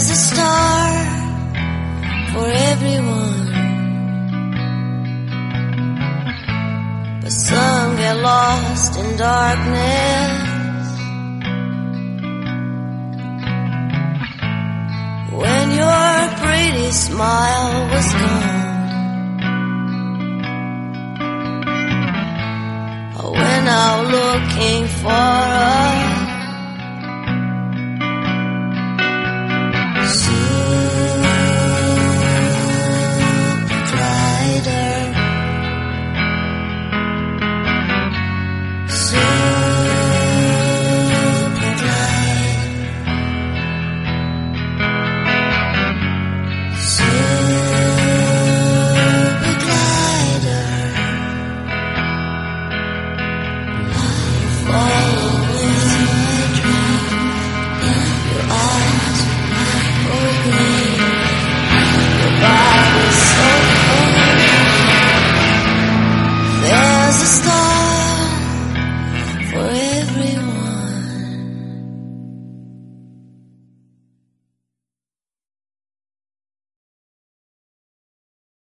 There's a star for everyone, but some get lost in darkness. When your pretty smile was gone, I went out looking for a a star for